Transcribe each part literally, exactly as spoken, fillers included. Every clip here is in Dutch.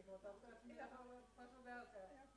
Wat dat betreft ja, pas wel bij elkaar. Ja,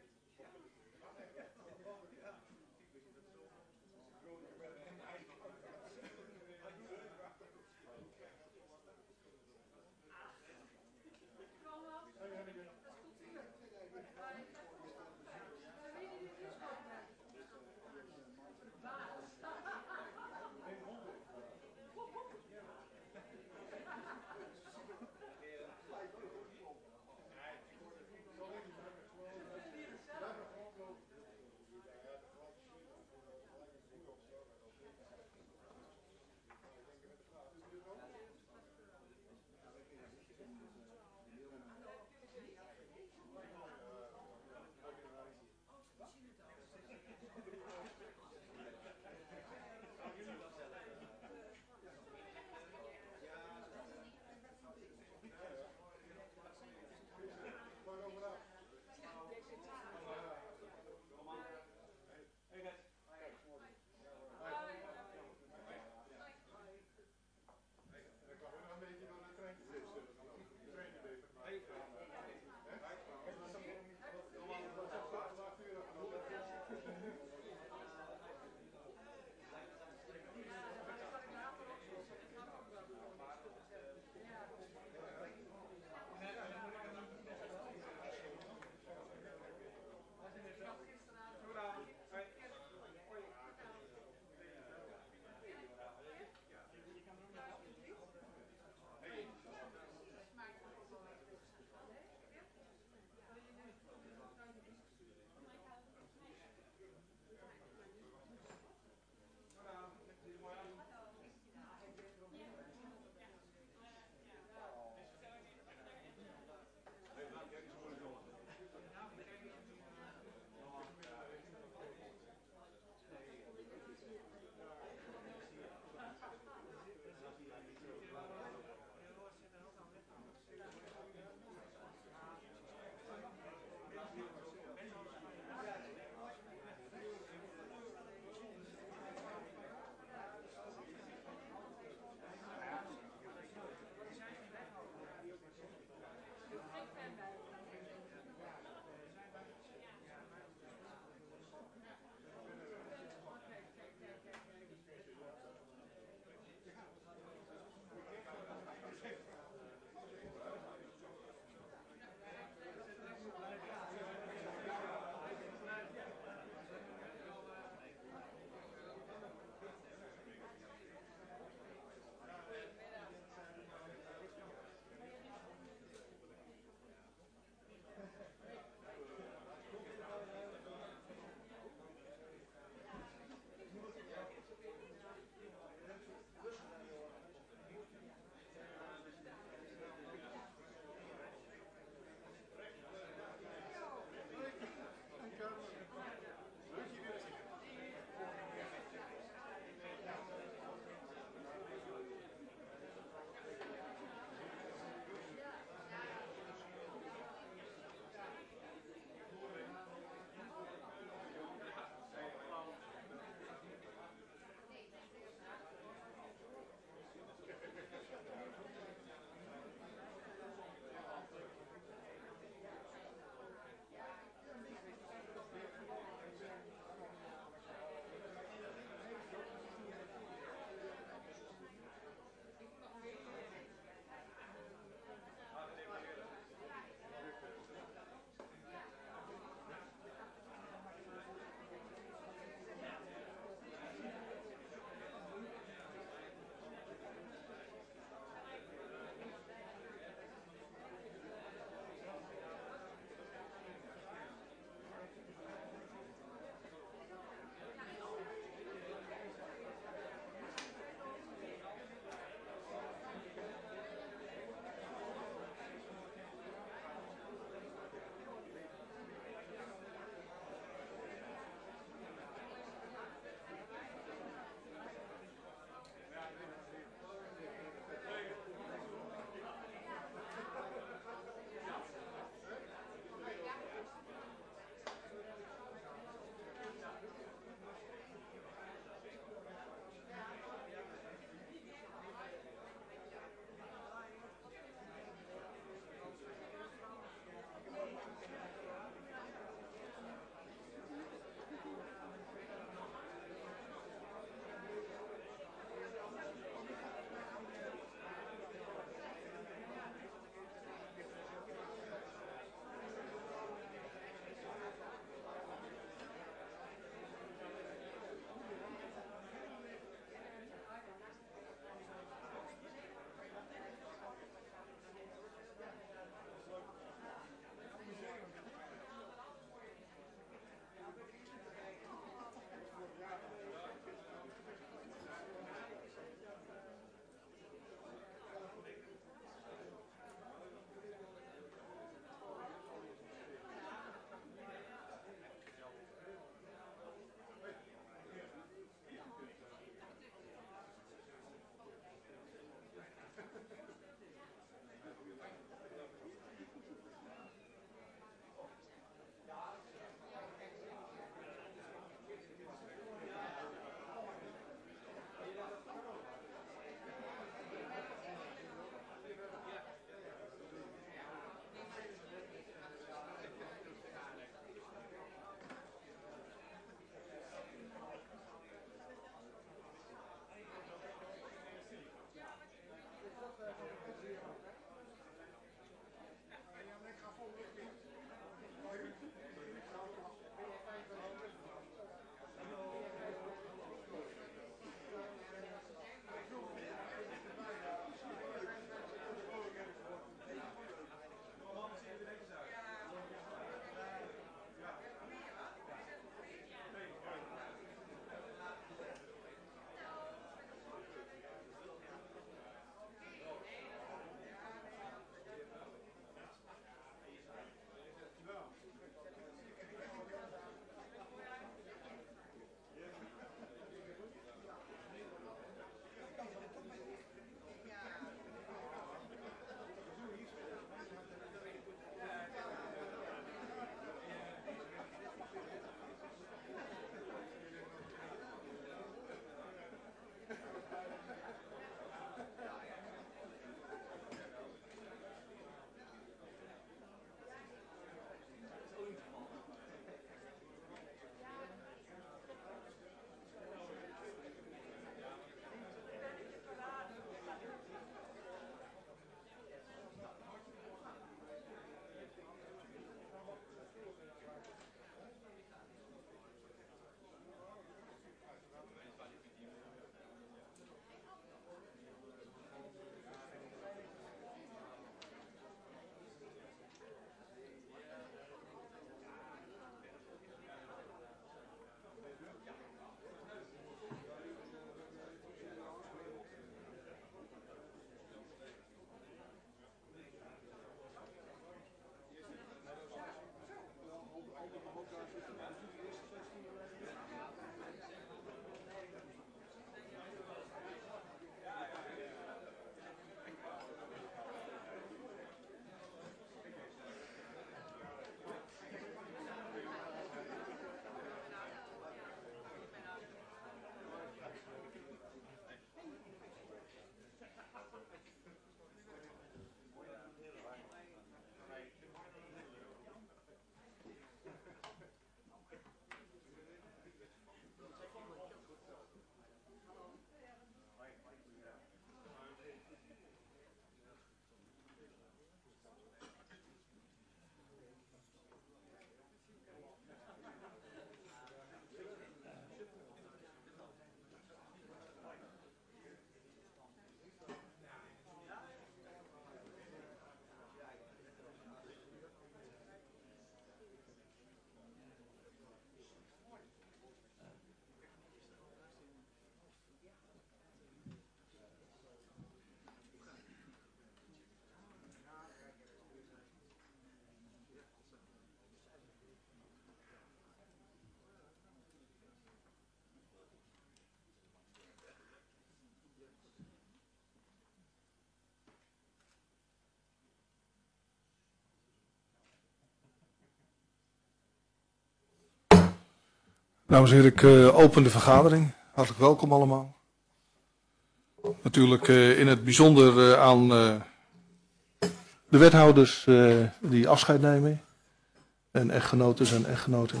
Dames en heren, ik uh, open de vergadering. Hartelijk welkom allemaal. Natuurlijk uh, in het bijzonder uh, aan uh, de wethouders uh, die afscheid nemen. En echtgenoten en echtgenoten.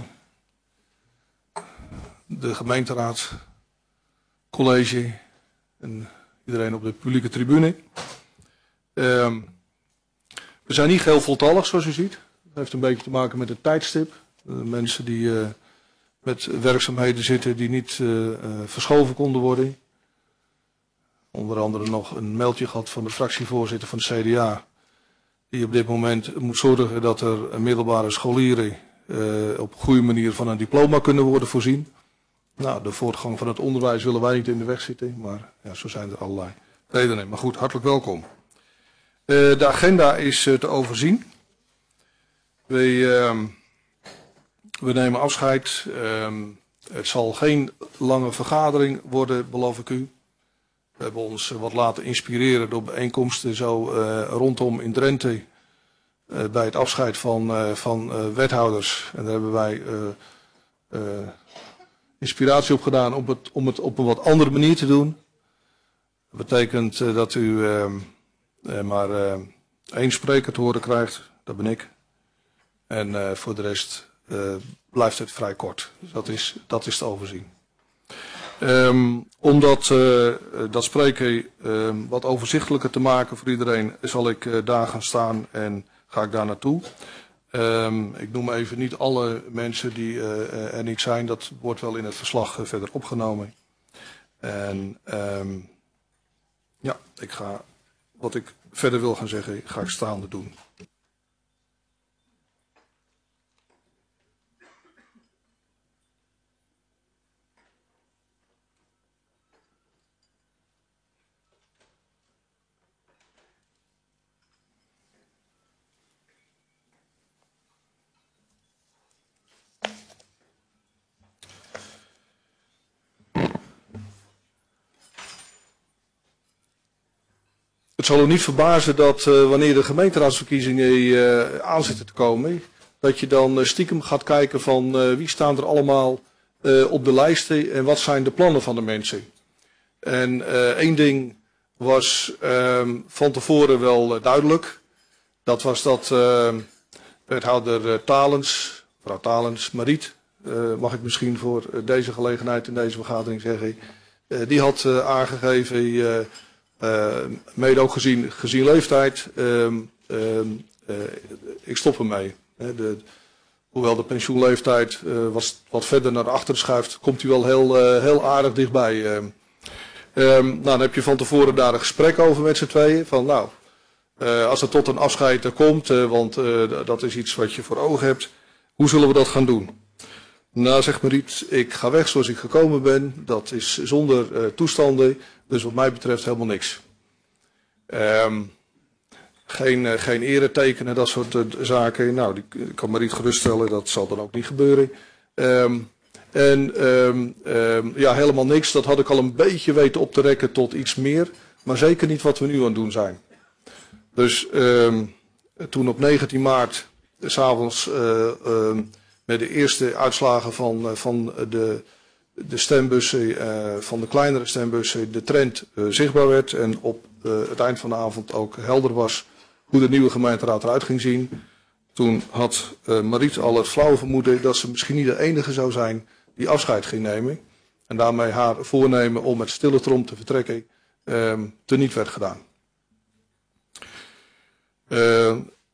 De gemeenteraad, college en iedereen op de publieke tribune. Uh, we zijn niet geheel voltallig zoals u ziet. Dat heeft een beetje te maken met het tijdstip. De mensen die uh, met werkzaamheden zitten die niet uh, uh, verschoven konden worden. Onder andere nog een mailtje gehad van de fractievoorzitter van de C D A. Die op dit moment moet zorgen dat er middelbare scholieren uh, op een goede manier van een diploma kunnen worden voorzien. Nou, de voortgang van het onderwijs willen wij niet in de weg zitten, maar ja, zo zijn er allerlei redenen. Maar goed, hartelijk welkom. Uh, de agenda is uh, te overzien. We, uh, we nemen afscheid. Uh, het zal geen lange vergadering worden, beloof ik u. We hebben ons wat laten inspireren door bijeenkomsten zo uh, rondom in Drenthe. Uh, bij het afscheid van, uh, van uh, wethouders. En daar hebben wij uh, uh, inspiratie op gedaan om het, om het op een wat andere manier te doen. Dat betekent uh, dat u uh, uh, maar uh, één spreker te horen krijgt. Dat ben ik. En uh, voor de rest uh, blijft het vrij kort. Dus dat is, dat is te overzien. Um, om dat, uh, dat spreken um, wat overzichtelijker te maken voor iedereen, zal ik uh, daar gaan staan en ga ik daar naartoe. Um, ik noem even niet alle mensen die uh, er niet zijn, dat wordt wel in het verslag uh, verder opgenomen. En um, ja, ik ga, wat ik verder wil gaan zeggen, ga ik staande doen. Het zal u niet verbazen dat uh, wanneer de gemeenteraadsverkiezingen uh, aan zitten te komen, dat je dan uh, stiekem gaat kijken van uh, wie staan er allemaal uh, op de lijsten en wat zijn de plannen van de mensen. En uh, één ding was uh, van tevoren wel uh, duidelijk. Dat was dat uh, wethouder uh, Talens, mevrouw Talens, Mariet, uh, mag ik misschien voor uh, deze gelegenheid in deze vergadering zeggen, uh, die had uh, aangegeven, uh, uh, mede ook gezien, gezien leeftijd, uh, uh, uh, ik stop ermee. Uh, de, hoewel de pensioenleeftijd uh, wat, wat verder naar achteren schuift, komt u wel heel, uh, heel aardig dichtbij. Uh. Um, nou, dan heb je van tevoren daar een gesprek over met z'n tweeën. Van nou, uh, als het tot een afscheid er komt, uh, want uh, dat is iets wat je voor ogen hebt. Hoe zullen we dat gaan doen? Nou, zegt Mariet, ik ga weg zoals ik gekomen ben. Dat is zonder uh, toestanden. Dus wat mij betreft helemaal niks. Um, geen, uh, geen eretekenen, dat soort uh, zaken. Nou, die kan Mariet geruststellen, dat zal dan ook niet gebeuren. Um, En um, um, ja, helemaal niks. Dat had ik al een beetje weten op te rekken tot iets meer. Maar zeker niet wat we nu aan het doen zijn. Dus um, toen op negentien maart, 's avonds, uh, um, met de eerste uitslagen van, uh, van de, de stembussen, uh, van de kleinere stembussen, de trend uh, zichtbaar werd. En op uh, het eind van de avond ook helder was hoe de nieuwe gemeenteraad eruit ging zien. Toen had uh, Mariet al het flauwe vermoeden dat ze misschien niet de enige zou zijn die afscheid ging nemen. En daarmee haar voornemen om met stille trom te vertrekken uh, teniet werd gedaan. Uh,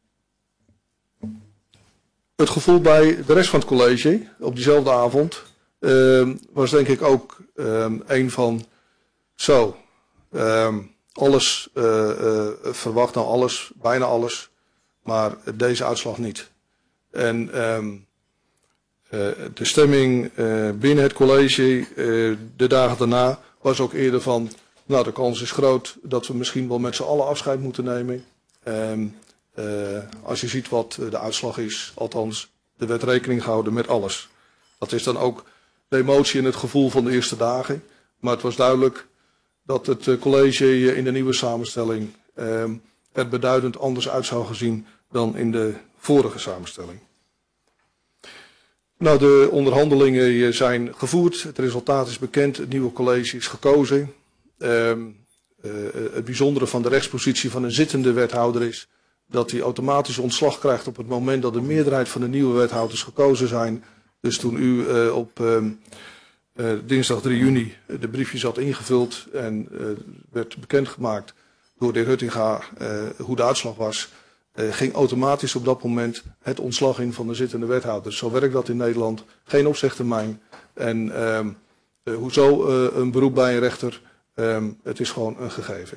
het gevoel bij de rest van het college op diezelfde avond uh, was denk ik ook uh, een van zo, uh, alles uh, uh, verwacht, nou alles, bijna alles, maar deze uitslag niet. En um, uh, de stemming uh, binnen het college uh, de dagen daarna was ook eerder van, nou de kans is groot dat we misschien wel met z'n allen afscheid moeten nemen. Um, uh, als je ziet wat de uitslag is, althans er werd rekening gehouden met alles. Dat is dan ook de emotie en het gevoel van de eerste dagen. Maar het was duidelijk dat het college in de nieuwe samenstelling um, er beduidend anders uit zou gezien dan in de vorige samenstelling. Nou, de onderhandelingen zijn gevoerd. Het resultaat is bekend. Het nieuwe college is gekozen. Um, uh, het bijzondere van de rechtspositie van een zittende wethouder is dat hij automatisch ontslag krijgt op het moment dat de meerderheid van de nieuwe wethouders gekozen zijn. Dus toen u uh, op uh, uh, dinsdag drie juni de briefjes had ingevuld en uh, werd bekendgemaakt door de heer Huttinga uh, hoe de uitslag was, uh, ging automatisch op dat moment het ontslag in van de zittende wethouders. Zo werkt dat in Nederland. Geen opzegtermijn. En uh, uh, hoezo uh, een beroep bij een rechter? Um, het is gewoon een gegeven.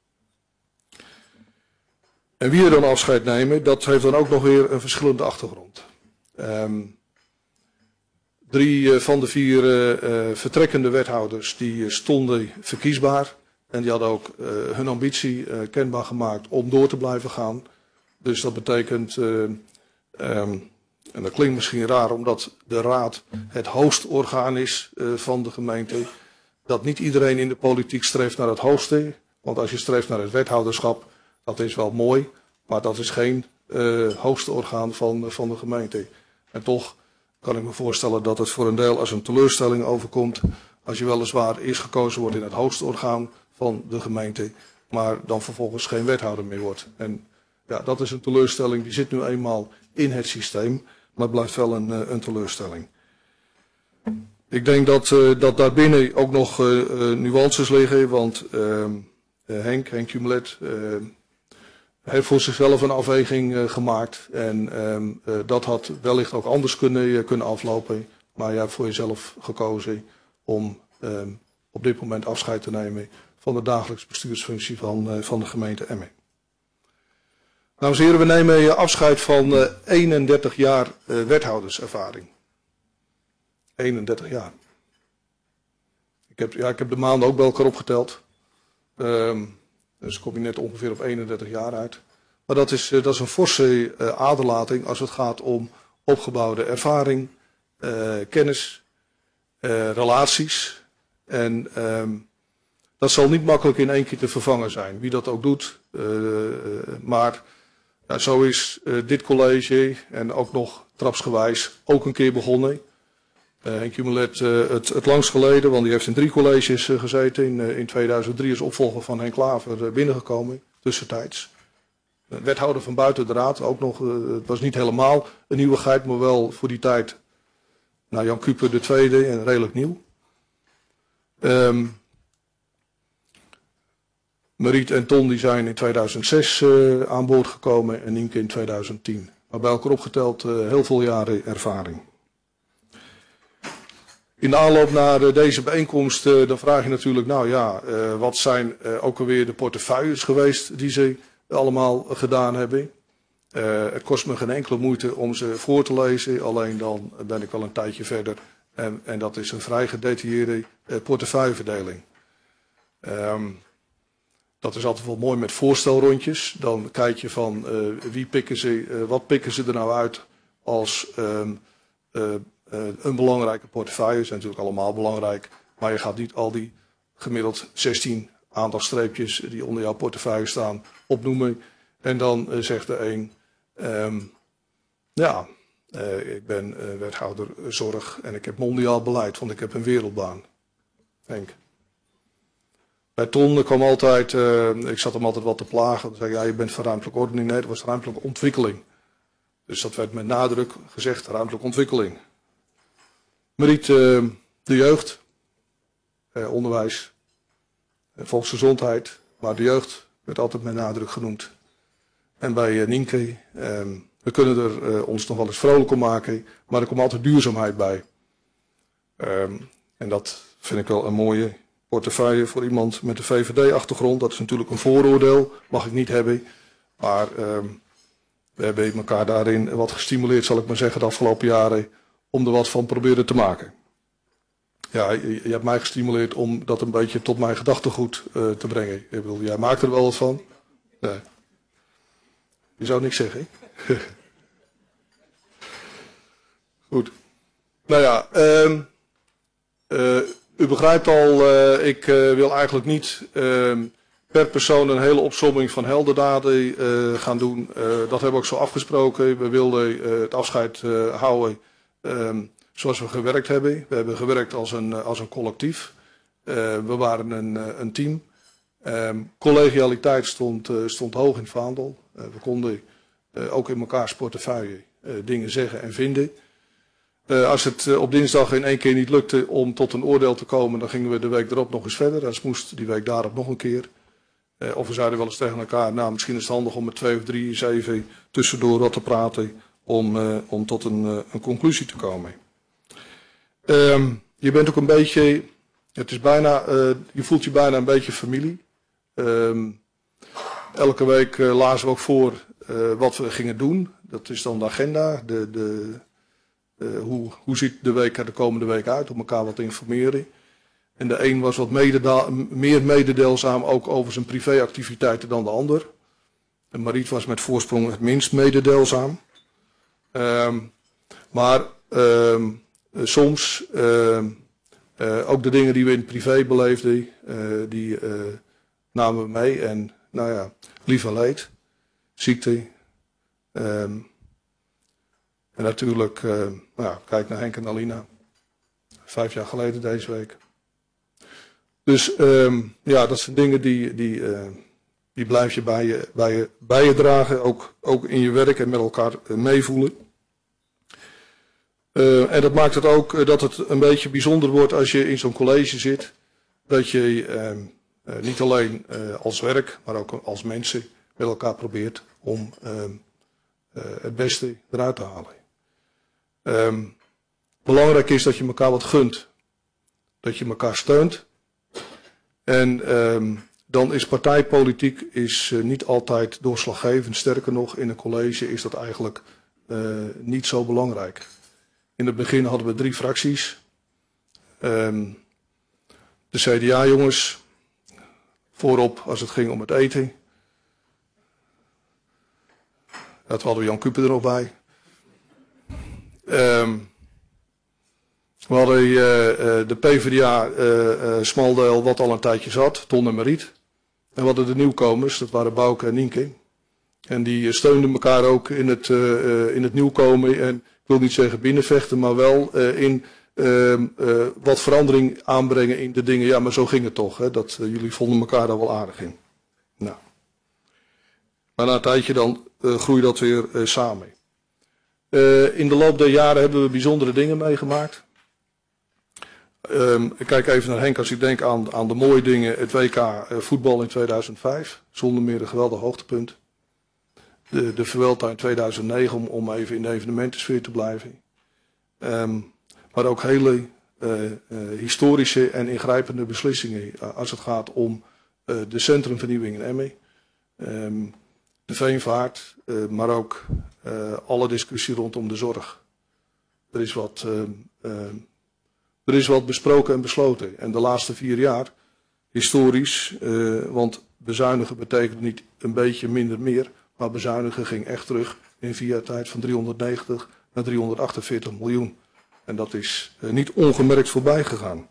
En wie er dan afscheid nemen, dat heeft dan ook nog weer een verschillende achtergrond. Um, drie uh, van de vier uh, uh, vertrekkende wethouders die uh, stonden verkiesbaar. En die hadden ook uh, hun ambitie uh, kenbaar gemaakt om door te blijven gaan. Dus dat betekent, uh, um, en dat klinkt misschien raar omdat de raad het hoogste orgaan is uh, van de gemeente, dat niet iedereen in de politiek streeft naar het hoogste. Want als je streeft naar het wethouderschap, dat is wel mooi, maar dat is geen uh, hoogste orgaan van, van de gemeente. En toch kan ik me voorstellen dat het voor een deel als een teleurstelling overkomt als je weliswaar eerst gekozen wordt in het hoogste orgaan van de gemeente, maar dan vervolgens geen wethouder meer wordt. En ja, dat is een teleurstelling, die zit nu eenmaal in het systeem, maar het blijft wel een, een teleurstelling. Ik denk dat, uh, dat daarbinnen ook nog uh, uh, nuances liggen, want uh, uh, Henk, Henk Jumelet, uh, heeft voor zichzelf een afweging uh, gemaakt. En uh, uh, dat had wellicht ook anders kunnen, uh, kunnen aflopen. Maar jij hebt voor jezelf gekozen om uh, op dit moment afscheid te nemen van de dagelijkse bestuursfunctie van, uh, van de gemeente Emmen. Dames en heren, we nemen uh, afscheid van uh, eenendertig jaar uh, wethouderservaring. eenendertig jaar. Ik heb, ja, ik heb de maanden ook bij elkaar opgeteld. Um, dus kom je net ongeveer op eenendertig jaar uit. Maar dat is, uh, dat is een forse uh, aderlating als het gaat om opgebouwde ervaring, uh, kennis, uh, relaties. En um, dat zal niet makkelijk in één keer te vervangen zijn. Wie dat ook doet. Uh, uh, maar ja, zo is uh, dit college en ook nog trapsgewijs ook een keer begonnen. Uh, Henk Jumelet uh, het, het langst geleden, want die heeft in drie colleges uh, gezeten. In, uh, in tweeduizend drie is opvolger van Henk Klaver uh, binnengekomen, tussentijds. Uh, wethouder van buiten de raad, ook nog, uh, het was niet helemaal een nieuwigheid, maar wel voor die tijd. Nou, Jan Kuper de tweede en redelijk nieuw. Um, Mariet en Ton die zijn in tweeduizend zes uh, aan boord gekomen en Nienke in tweeduizend tien. Maar bij elkaar opgeteld uh, heel veel jaren ervaring. In de aanloop naar uh, deze bijeenkomst, uh, dan vraag je natuurlijk, nou ja, uh, wat zijn uh, ook alweer de portefeuilles geweest die ze allemaal uh, gedaan hebben. Uh, het kost me geen enkele moeite om ze voor te lezen, alleen dan ben ik wel een tijdje verder. En, en dat is een vrij gedetailleerde uh, portefeuilleverdeling. Um, dat is altijd wel mooi met voorstelrondjes. Dan kijk je van uh, wie pikken ze, uh, wat pikken ze er nou uit als um, uh, uh, een belangrijke portefeuille. Zijn natuurlijk allemaal belangrijk, maar je gaat niet al die gemiddeld zestien aandachtstreepjes die onder jouw portefeuille staan opnoemen. En dan uh, zegt de een, um, ja, uh, ik ben uh, wethouder zorg en ik heb mondiaal beleid, want ik heb een wereldbaan. Henk. Bij Ton kwam altijd, uh, ik zat hem altijd wat te plagen. Dan zei ik, ja, je bent van ruimtelijke ordening. Nee, dat was ruimtelijke ontwikkeling. Dus dat werd met nadruk gezegd, ruimtelijke ontwikkeling. Mariet, uh, de jeugd, uh, onderwijs, uh, volksgezondheid. Maar de jeugd werd altijd met nadruk genoemd. En bij uh, Nienke, uh, we kunnen er uh, ons nog wel eens vrolijk om maken. Maar er komt altijd duurzaamheid bij. Uh, en dat vind ik wel een mooie portefeuille voor iemand met een V V D-achtergrond. Dat is natuurlijk een vooroordeel, mag ik niet hebben. Maar uh, we hebben elkaar daarin wat gestimuleerd, zal ik maar zeggen, de afgelopen jaren, om er wat van proberen te maken. Ja, je, je hebt mij gestimuleerd om dat een beetje tot mijn gedachtegoed uh, te brengen. Ik bedoel, jij maakt er wel wat van. Nee. Je zou niks zeggen. Goed. Nou ja, uh, uh, u begrijpt al, uh, ik uh, wil eigenlijk niet uh, per persoon een hele opsomming van heldendaden uh, gaan doen. Uh, dat hebben we ook zo afgesproken. We wilden uh, het afscheid uh, houden Um, zoals we gewerkt hebben. We hebben gewerkt als een, als een collectief. Uh, we waren een, een team. Um, collegialiteit stond, uh, stond hoog in het vaandel. Uh, we konden uh, ook in mekaars portefeuille uh, dingen zeggen en vinden. Uh, als het uh, op dinsdag in één keer niet lukte om tot een oordeel te komen, dan gingen we de week erop nog eens verder. Dat moest die week daarop nog een keer. Uh, of we zeiden wel eens tegen elkaar, nou misschien is het handig om met twee of drie eens even tussendoor wat te praten om, uh, om tot een, uh, een conclusie te komen. Um, je bent ook een beetje, het is bijna, uh, je voelt je bijna een beetje familie. Um, elke week uh, lazen we ook voor uh, wat we gingen doen. Dat is dan de agenda. De, de, uh, hoe, hoe ziet de week er de komende week uit? Om elkaar wat te informeren. En de een was wat mededa- meer mededeelzaam ook over zijn privéactiviteiten dan de ander. En Mariet was met voorsprong het minst mededeelzaam. Um, maar um, uh, soms uh, uh, ook de dingen die we in het privé beleefden, uh, die uh, namen we mee. En nou ja, lief en leed, ziekte. Um, en natuurlijk, uh, nou, kijk naar Henk en Alina. Vijf jaar geleden deze week. Dus um, ja, dat zijn dingen die, die, uh, die blijf je bij je, bij je, bij je dragen. Ook, ook in je werk en met elkaar uh, meevoelen. Uh, en dat maakt het ook uh, dat het een beetje bijzonder wordt als je in zo'n college zit. Dat je uh, uh, niet alleen uh, als werk, maar ook als mensen met elkaar probeert om uh, uh, het beste eruit te halen. Um, belangrijk is dat je elkaar wat gunt. Dat je elkaar steunt. En um, dan is partijpolitiek is, uh, niet altijd doorslaggevend. Sterker nog, in een college is dat eigenlijk uh, niet zo belangrijk. In het begin hadden we drie fracties. Um, de C D A-jongens, voorop als het ging om het eten. Dat hadden we Jan Kuper er nog bij. Um, we hadden uh, uh, de PvdA uh, uh, Smaldeel, wat al een tijdje zat, Ton en Mariet. En we hadden de nieuwkomers, dat waren Bouke en Nienke. En die uh, steunden elkaar ook in het, uh, uh, in het nieuwkomen. En ik wil niet zeggen binnenvechten, maar wel uh, in uh, uh, wat verandering aanbrengen in de dingen. Ja, maar zo ging het toch. Hè? Dat, uh, jullie vonden elkaar daar wel aardig in. Nou. Maar na een tijdje dan uh, groeide dat weer uh, samen. Uh, in de loop der jaren hebben we bijzondere dingen meegemaakt. Um, ik kijk even naar Henk als ik denk aan, aan de mooie dingen. Het W K uh, voetbal in tweeduizend vijf. Zonder meer een geweldig hoogtepunt. De, de Vuelta in tweeduizend negen om, om even in de evenementensfeer te blijven. Um, maar ook hele uh, uh, historische en ingrijpende beslissingen uh, als het gaat om uh, de centrumvernieuwing in Emmen. Um, de veenvaart, uh, maar ook uh, alle discussie rondom de zorg. Er is wat, uh, uh, er is wat besproken en besloten. En de laatste vier jaar, historisch, uh, want bezuinigen betekent niet een beetje minder meer, maar bezuinigen ging echt terug in vier jaar tijd van driehonderdnegentig naar driehonderdachtenveertig miljoen. En dat is uh, niet ongemerkt voorbij gegaan.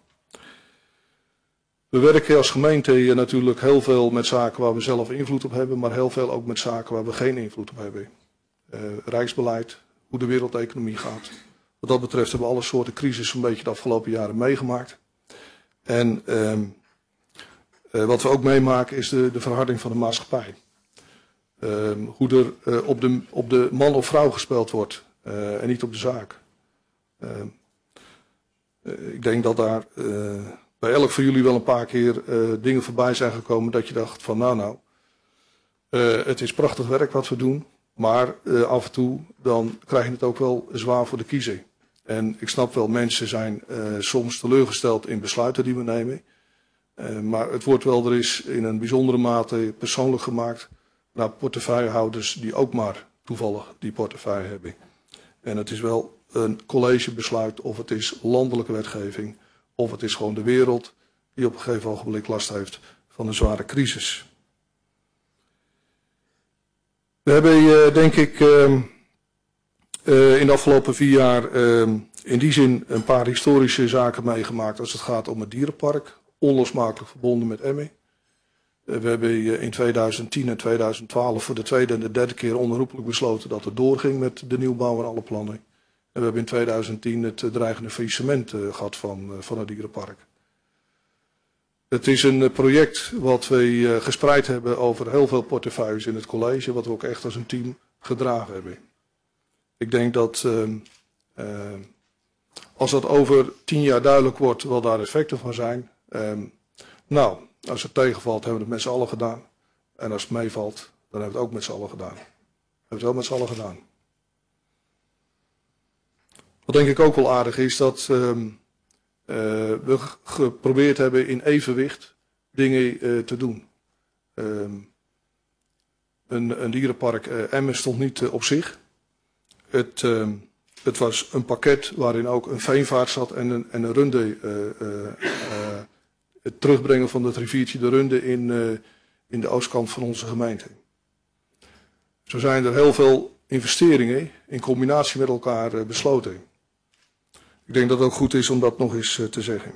We werken als gemeente natuurlijk heel veel met zaken waar we zelf invloed op hebben, maar heel veel ook met zaken waar we geen invloed op hebben. Uh, rijksbeleid, hoe de wereldeconomie gaat. Wat dat betreft hebben we alle soorten crisis een beetje de afgelopen jaren meegemaakt. En uh, uh, wat we ook meemaken is de, de verharding van de maatschappij. Uh, hoe er uh, op, de, op de man of vrouw gespeeld wordt uh, en niet op de zaak. Uh, uh, ik denk dat daar uh, bij elk van jullie wel een paar keer uh, dingen voorbij zijn gekomen dat je dacht van nou nou, uh, het is prachtig werk wat we doen, maar uh, af en toe dan krijg je het ook wel zwaar voor de kiezen. En ik snap wel, mensen zijn uh, soms teleurgesteld in besluiten die we nemen. Uh, maar het wordt wel er is in een bijzondere mate persoonlijk gemaakt naar portefeuillehouders die ook maar toevallig die portefeuille hebben. En het is wel een collegebesluit of het is landelijke wetgeving of het is gewoon de wereld die op een gegeven ogenblik last heeft van een zware crisis. We hebben uh, denk ik uh, uh, in de afgelopen vier jaar uh, in die zin een paar historische zaken meegemaakt als het gaat om het dierenpark, onlosmakelijk verbonden met Emmen. Uh, we hebben uh, in tweeduizend tien en tweeduizend twaalf voor de tweede en de derde keer onherroepelijk besloten dat het doorging met de nieuwbouw en alle plannen. we hebben in tweeduizend tien het uh, dreigende faillissement uh, gehad van, uh, van het dierenpark. Het is een uh, project wat we uh, gespreid hebben over heel veel portefeuilles in het college, wat we ook echt als een team gedragen hebben. Ik denk dat uh, uh, als dat over tien jaar duidelijk wordt wat daar effecten van zijn. Uh, nou, als het tegenvalt hebben we het met z'n allen gedaan. En als het meevalt, dan hebben we het ook met z'n allen gedaan. We hebben het wel met z'n allen gedaan. Wat denk ik ook wel aardig is, dat uh, uh, we geprobeerd hebben in evenwicht dingen uh, te doen. Uh, een, een dierenpark uh, Emmen stond niet uh, op zich. Het, uh, het was een pakket waarin ook een veenvaart zat en een, en een runde. Uh, uh, uh, het terugbrengen van het riviertje de Runde in, uh, in de oostkant van onze gemeente. Zo zijn er heel veel investeringen in combinatie met elkaar uh, besloten. Ik denk dat het ook goed is om dat nog eens uh, te zeggen.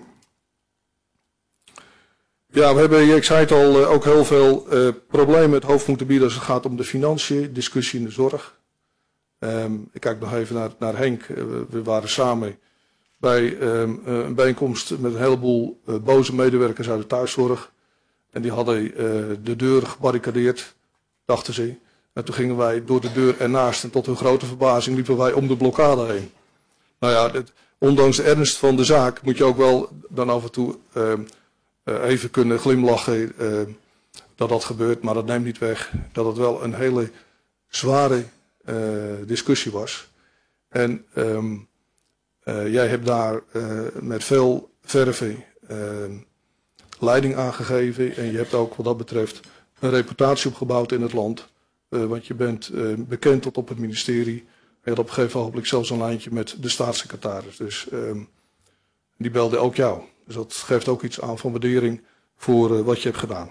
Ja, we hebben, ik zei het al, uh, ook heel veel uh, problemen het hoofd moeten bieden als het gaat om de financiën, discussie in de zorg. Um, ik kijk nog even naar, naar Henk. Uh, we waren samen bij um, een bijeenkomst met een heleboel uh, boze medewerkers uit de thuiszorg. En die hadden uh, de deur gebarricadeerd, dachten ze. En toen gingen wij door de deur ernaast en tot hun grote verbazing liepen wij om de blokkade heen. Nou ja, dit, ondanks de ernst van de zaak moet je ook wel dan af en toe uh, uh, even kunnen glimlachen uh, dat dat gebeurt. Maar dat neemt niet weg dat het wel een hele zware uh, discussie was. En um, uh, jij hebt daar uh, met veel verve uh, leiding aangegeven. En je hebt ook wat dat betreft een reputatie opgebouwd in het land. Uh, want je bent uh, bekend tot op het ministerie. Je had op een gegeven moment zelfs een lijntje met de staatssecretaris. Dus um, die belde ook jou. Dus dat geeft ook iets aan van waardering voor uh, wat je hebt gedaan.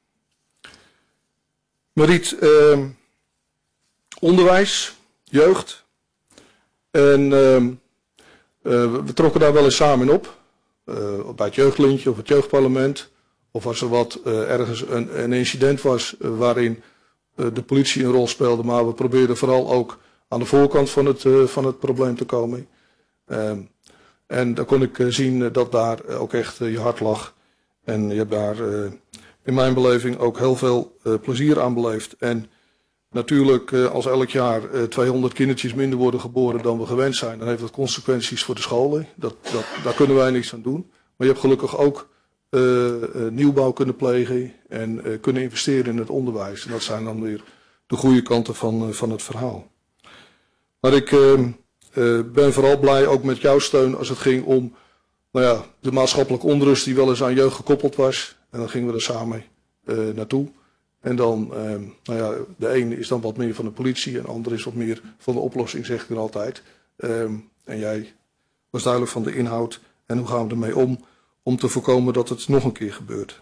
Mariet, uh, onderwijs, jeugd. En uh, uh, we trokken daar wel eens samen op. Uh, bij het jeugdlintje of het jeugdparlement. Of als er wat uh, ergens een, een incident was uh, waarin uh, de politie een rol speelde. Maar we probeerden vooral ook aan de voorkant van het, uh, van het probleem te komen. Uh, en dan kon ik uh, zien uh, dat daar uh, ook echt uh, je hart lag. En je hebt daar uh, in mijn beleving ook heel veel uh, plezier aan beleefd. En natuurlijk uh, als elk jaar uh, tweehonderd kindertjes minder worden geboren dan we gewend zijn, dan heeft dat consequenties voor de scholen. Dat, dat, daar kunnen wij niks aan doen. Maar je hebt gelukkig ook uh, uh, nieuwbouw kunnen plegen en uh, kunnen investeren in het onderwijs. En dat zijn dan weer de goede kanten van, uh, van het verhaal. Maar ik uh, uh, ben vooral blij ook met jouw steun als het ging om nou ja, de maatschappelijke onrust die wel eens aan jeugd gekoppeld was. En dan gingen we er samen uh, naartoe. En dan, uh, nou ja, de ene is dan wat meer van de politie en de andere is wat meer van de oplossing, zeg ik er altijd. Um, en jij was duidelijk van de inhoud en hoe gaan we ermee om, om te voorkomen dat het nog een keer gebeurt.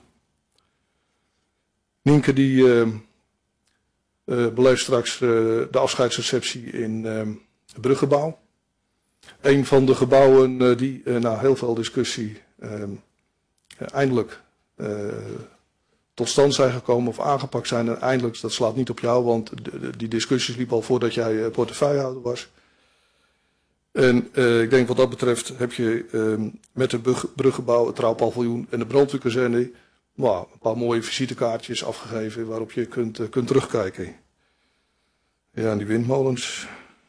Nienke die uh, uh, beleeft straks uh, de afscheidsreceptie in uh, het Bruggebouw. Een van de gebouwen uh, die uh, na heel veel discussie uh, uh, eindelijk uh, tot stand zijn gekomen of aangepakt zijn. En eindelijk, dat slaat niet op jou, want de, de, die discussies liepen al voordat jij uh, portefeuillehouder was. En uh, ik denk wat dat betreft heb je uh, met het Bruggebouw, het Trouwpaviljoen en de brandweerkazerne nou, een paar mooie visitekaartjes afgegeven waarop je kunt, uh, kunt terugkijken. Ja, en die windmolens,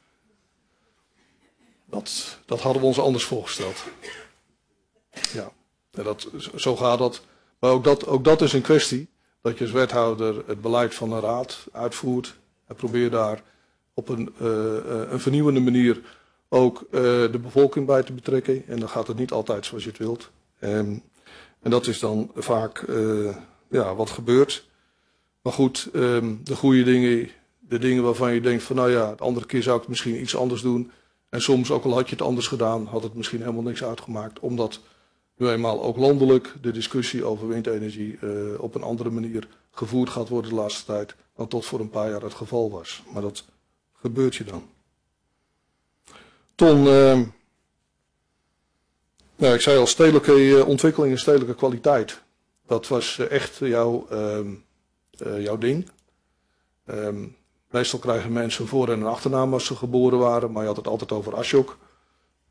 dat, dat hadden we ons anders voorgesteld. Ja, en dat, zo gaat dat. Maar ook dat, ook dat is een kwestie, dat je als wethouder het beleid van een raad uitvoert en probeer daar op een, uh, een vernieuwende manier ook uh, de bevolking bij te betrekken. En dan gaat het niet altijd zoals je het wilt. Um, en dat is dan vaak uh, ja, wat gebeurt. Maar goed, um, de goede dingen, de dingen waarvan je denkt van nou ja, de andere keer zou ik het misschien iets anders doen. En soms, ook al had je het anders gedaan, had het misschien helemaal niks uitgemaakt. Omdat nu eenmaal ook landelijk de discussie over windenergie uh, op een andere manier gevoerd gaat worden de laatste tijd. Dan tot voor een paar jaar het geval was. Maar dat gebeurt je dan. Ton, uh, nou, ik zei al, stedelijke uh, ontwikkeling en stedelijke kwaliteit. Dat was uh, echt jouw, uh, uh, jouw ding. Um, meestal krijgen mensen een voor- en een achternaam als ze geboren waren, maar je had het altijd over Ashok.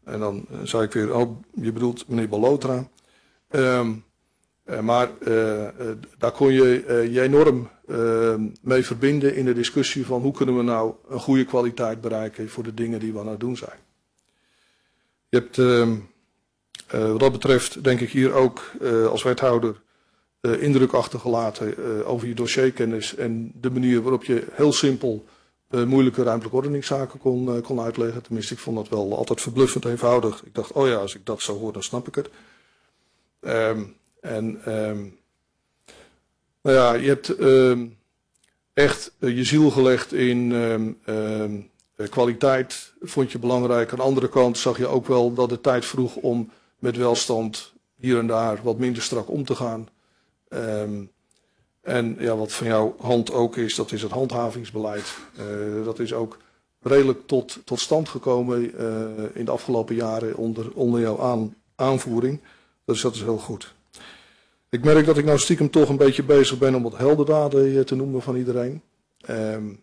En dan uh, zei ik weer, oh, je bedoelt meneer Balotra. Um, uh, maar uh, uh, daar kon je uh, je enorm uh, mee verbinden in de discussie van hoe kunnen we nou een goede kwaliteit bereiken voor de dingen die we aan het doen zijn. Je hebt uh, uh, wat dat betreft denk ik hier ook uh, als wethouder uh, indruk achtergelaten uh, over je dossierkennis en de manier waarop je heel simpel uh, moeilijke ruimtelijke ordeningszaken kon, uh, kon uitleggen. Tenminste, ik vond dat wel altijd verbluffend eenvoudig. Ik dacht, oh ja, als ik dat zo hoor, dan snap ik het. Um, en um, nou ja, je hebt um, echt uh, je ziel gelegd in um, um, kwaliteit, vond je belangrijk. Aan de andere kant zag je ook wel dat de tijd vroeg om met welstand hier en daar wat minder strak om te gaan. Um, en ja, wat van jouw hand ook is, dat is het handhavingsbeleid. Uh, dat is ook redelijk tot, tot stand gekomen uh, in de afgelopen jaren onder, onder jouw aan, aanvoering. Dus dat is heel goed. Ik merk dat ik nou stiekem toch een beetje bezig ben om wat heldendaden te noemen van iedereen. Um,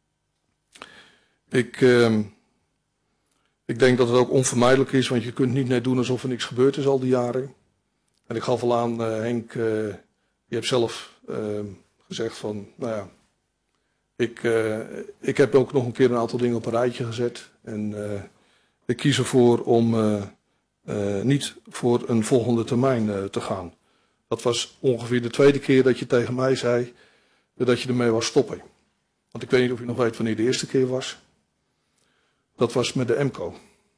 ik, um, ik denk dat het ook onvermijdelijk is, want je kunt niet net doen alsof er niks gebeurd is al die jaren. En ik gaf al aan, uh, Henk, uh, je hebt zelf uh, gezegd van, nou ja, ik, uh, ik heb ook nog een keer een aantal dingen op een rijtje gezet. En uh, ik kies ervoor om uh, uh, niet voor een volgende termijn uh, te gaan. Dat was ongeveer de tweede keer dat je tegen mij zei dat je ermee wou stoppen. Want ik weet niet of je nog weet wanneer de eerste keer was. Dat was met de M C O.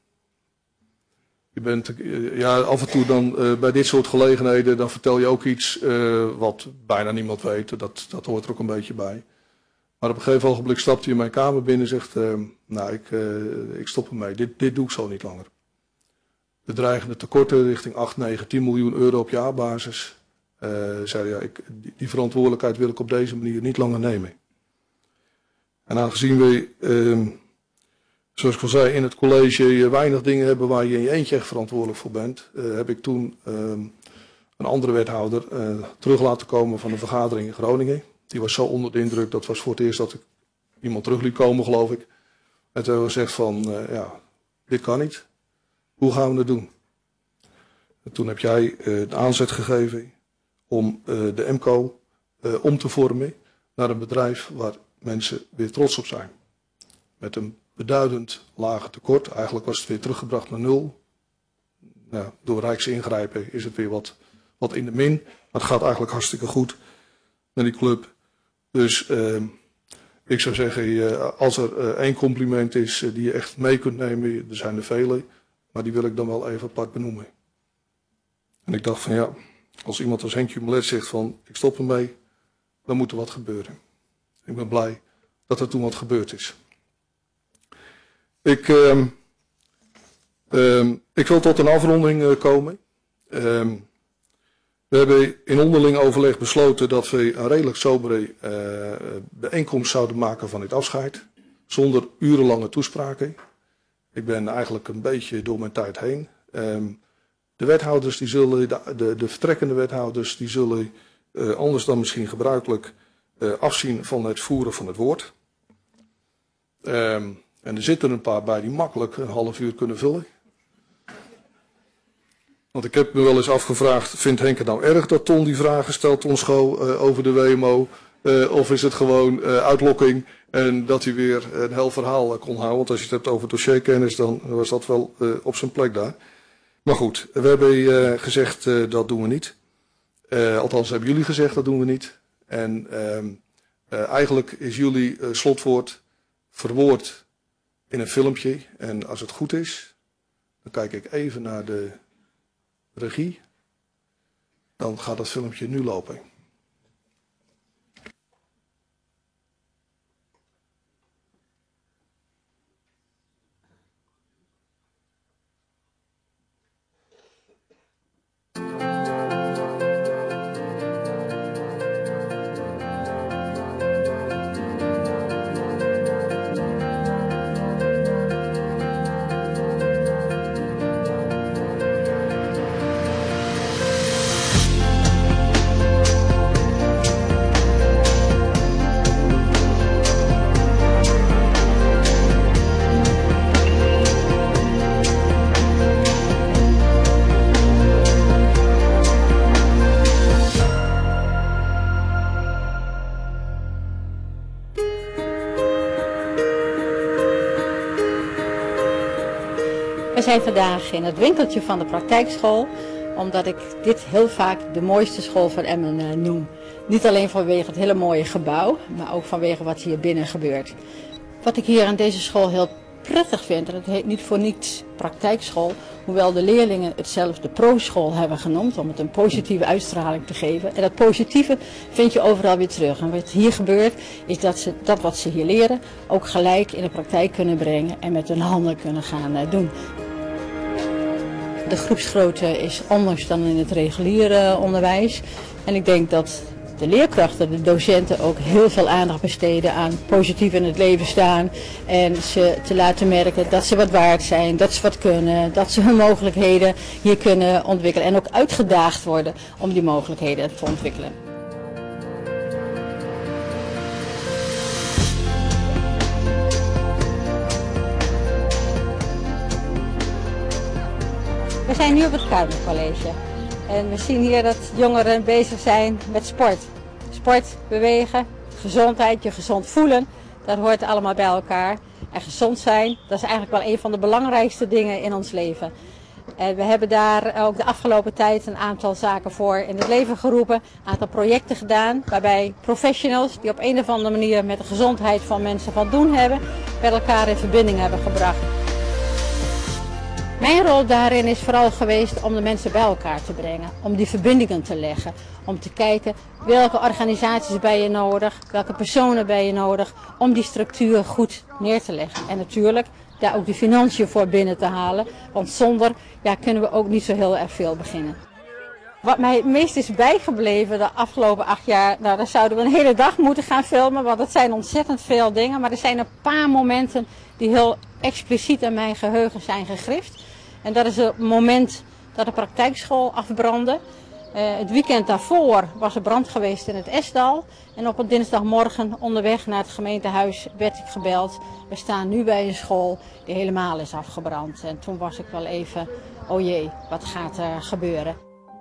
Je bent, ja, af en toe dan uh, bij dit soort gelegenheden, dan vertel je ook iets uh, wat bijna niemand weet. Dat, dat hoort er ook een beetje bij. Maar op een gegeven ogenblik stapte je mijn kamer binnen en zegt, uh, nou, ik, uh, ik stop ermee. Dit, dit doe ik zo niet langer. De dreigende tekorten richting acht, negen, tien miljoen euro op jaarbasis. Uh, zei ja, ik, die, die verantwoordelijkheid wil ik op deze manier niet langer nemen. En aangezien we, uh, zoals ik al zei, in het college weinig dingen hebben waar je in je eentje echt verantwoordelijk voor bent, uh, heb ik toen uh, een andere wethouder uh, terug laten komen van een vergadering in Groningen. Die was zo onder de indruk, dat was voor het eerst dat ik iemand terug liet komen, geloof ik. En toen hebben we gezegd van, uh, ja, dit kan niet. Hoe gaan we het doen? En toen heb jij uh, de aanzet gegeven om uh, de M C O uh, om te vormen naar een bedrijf waar mensen weer trots op zijn. Met een beduidend lage tekort. Eigenlijk was het weer teruggebracht naar nul. Nou, door Rijks ingrijpen is het weer wat, wat in de min. Maar het gaat eigenlijk hartstikke goed met die club. Dus uh, ik zou zeggen, uh, als er uh, één compliment is uh, die je echt mee kunt nemen, er zijn er vele. Maar die wil ik dan wel even apart benoemen. En ik dacht van ja, als iemand als Henk Jumelet zegt van ik stop ermee, dan moet er wat gebeuren. Ik ben blij dat er toen wat gebeurd is. Ik, uh, uh, ik wil tot een afronding uh, komen. Uh, we hebben in onderling overleg besloten dat we een redelijk sobere uh, bijeenkomst zouden maken van dit afscheid. Zonder urenlange toespraken. Ik ben eigenlijk een beetje door mijn tijd heen. Um, de wethouders, die zullen, de, de, de vertrekkende wethouders, die zullen uh, anders dan misschien gebruikelijk uh, afzien van het voeren van het woord. Um, en er zitten een paar bij die makkelijk een half uur kunnen vullen. Want ik heb me wel eens afgevraagd, vindt Henk het nou erg dat Ton die vragen stelt, Ton Schoo, uh, over de W M O? Uh, of is het gewoon uh, uitlokking en dat hij weer een heel verhaal uh, kon houden? Want als je het hebt over dossierkennis, dan was dat wel uh, op zijn plek daar. Maar goed, we hebben uh, gezegd uh, dat doen we niet. Uh, althans hebben jullie gezegd dat doen we niet. En uh, uh, eigenlijk is jullie uh, slotwoord verwoord in een filmpje. En als het goed is, dan kijk ik even naar de regie. Dan gaat dat filmpje nu lopen. zijn vandaag in het winkeltje van de praktijkschool, omdat ik dit heel vaak de mooiste school van Emmen uh, noem. Niet alleen vanwege het hele mooie gebouw, maar ook vanwege wat hier binnen gebeurt. Wat ik hier aan deze school heel prettig vind, en het heet niet voor niets praktijkschool, hoewel de leerlingen het zelfs de pro-school hebben genoemd, om het een positieve uitstraling te geven. En dat positieve vind je overal weer terug. En wat hier gebeurt, is dat ze dat wat ze hier leren ook gelijk in de praktijk kunnen brengen en met hun handen kunnen gaan uh, doen. De groepsgrootte is anders dan in het reguliere onderwijs. En ik denk dat de leerkrachten, de docenten ook heel veel aandacht besteden aan positief in het leven staan. En ze te laten merken dat ze wat waard zijn, dat ze wat kunnen, dat ze hun mogelijkheden hier kunnen ontwikkelen. En ook uitgedaagd worden om die mogelijkheden te ontwikkelen. We zijn nu op het Kuimercollege. En we zien hier dat jongeren bezig zijn met sport. Sport, bewegen, gezondheid, je gezond voelen, dat hoort allemaal bij elkaar. En gezond zijn, dat is eigenlijk wel een van de belangrijkste dingen in ons leven. En we hebben daar ook de afgelopen tijd een aantal zaken voor in het leven geroepen. Een aantal projecten gedaan waarbij professionals die op een of andere manier met de gezondheid van mensen van doen hebben, met elkaar in verbinding hebben gebracht. Mijn rol daarin is vooral geweest om de mensen bij elkaar te brengen, om die verbindingen te leggen, om te kijken welke organisaties ben je nodig, welke personen ben je nodig, om die structuur goed neer te leggen. En natuurlijk daar ook de financiën voor binnen te halen, want zonder ja, kunnen we ook niet zo heel erg veel beginnen. Wat mij het meest is bijgebleven de afgelopen acht jaar, nou daar zouden we een hele dag moeten gaan filmen, want het zijn ontzettend veel dingen, maar er zijn een paar momenten die heel expliciet aan mijn geheugen zijn gegrift. En dat is het moment dat de praktijkschool afbrandde. Uh, het weekend daarvoor was er brand geweest in het Esdal. En op een dinsdagmorgen onderweg naar het gemeentehuis werd ik gebeld. We staan nu bij een school die helemaal is afgebrand. En toen was ik wel even, oh jee, wat gaat er gebeuren?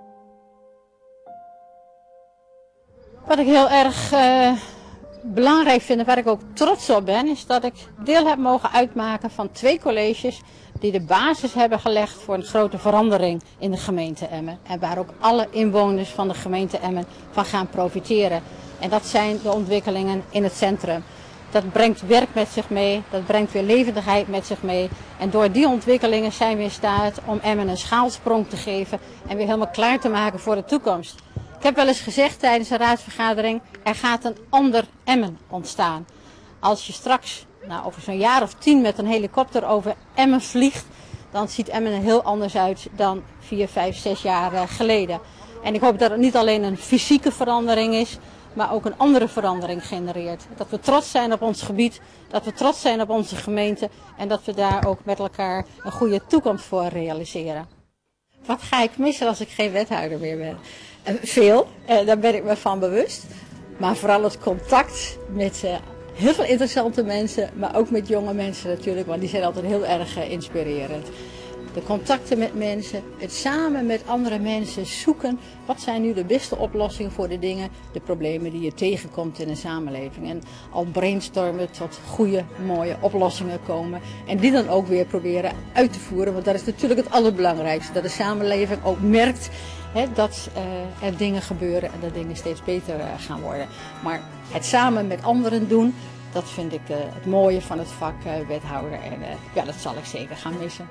Wat ik heel erg uh, belangrijk vind en waar ik ook trots op ben, is dat ik deel heb mogen uitmaken van twee colleges die de basis hebben gelegd voor een grote verandering in de gemeente Emmen. En waar ook alle inwoners van de gemeente Emmen van gaan profiteren. En dat zijn de ontwikkelingen in het centrum. Dat brengt werk met zich mee, dat brengt weer levendigheid met zich mee. En door die ontwikkelingen zijn we in staat om Emmen een schaalsprong te geven en weer helemaal klaar te maken voor de toekomst. Ik heb wel eens gezegd tijdens een raadsvergadering, er gaat een ander Emmen ontstaan. Als je straks nou, over zo'n jaar of tien met een helikopter over Emmen vliegt, dan ziet Emmen er heel anders uit dan vier, vijf, zes jaar geleden. En ik hoop dat het niet alleen een fysieke verandering is, maar ook een andere verandering genereert. Dat we trots zijn op ons gebied, dat we trots zijn op onze gemeente en dat we daar ook met elkaar een goede toekomst voor realiseren. Wat ga ik missen als ik geen wethouder meer ben? Uh, veel, uh, daar ben ik me van bewust. Maar vooral het contact met uh, heel veel interessante mensen, maar ook met jonge mensen natuurlijk, want die zijn altijd heel erg uh, inspirerend. De contacten met mensen, het samen met andere mensen zoeken, wat zijn nu de beste oplossingen voor de dingen, de problemen die je tegenkomt in een samenleving. En al brainstormen tot goede, mooie oplossingen komen en die dan ook weer proberen uit te voeren, want dat is natuurlijk het allerbelangrijkste, dat de samenleving ook merkt He, dat uh, er dingen gebeuren en dat dingen steeds beter uh, gaan worden. Maar het samen met anderen doen, dat vind ik uh, het mooie van het vak uh, wethouder. En uh, ja, dat zal ik zeker gaan missen.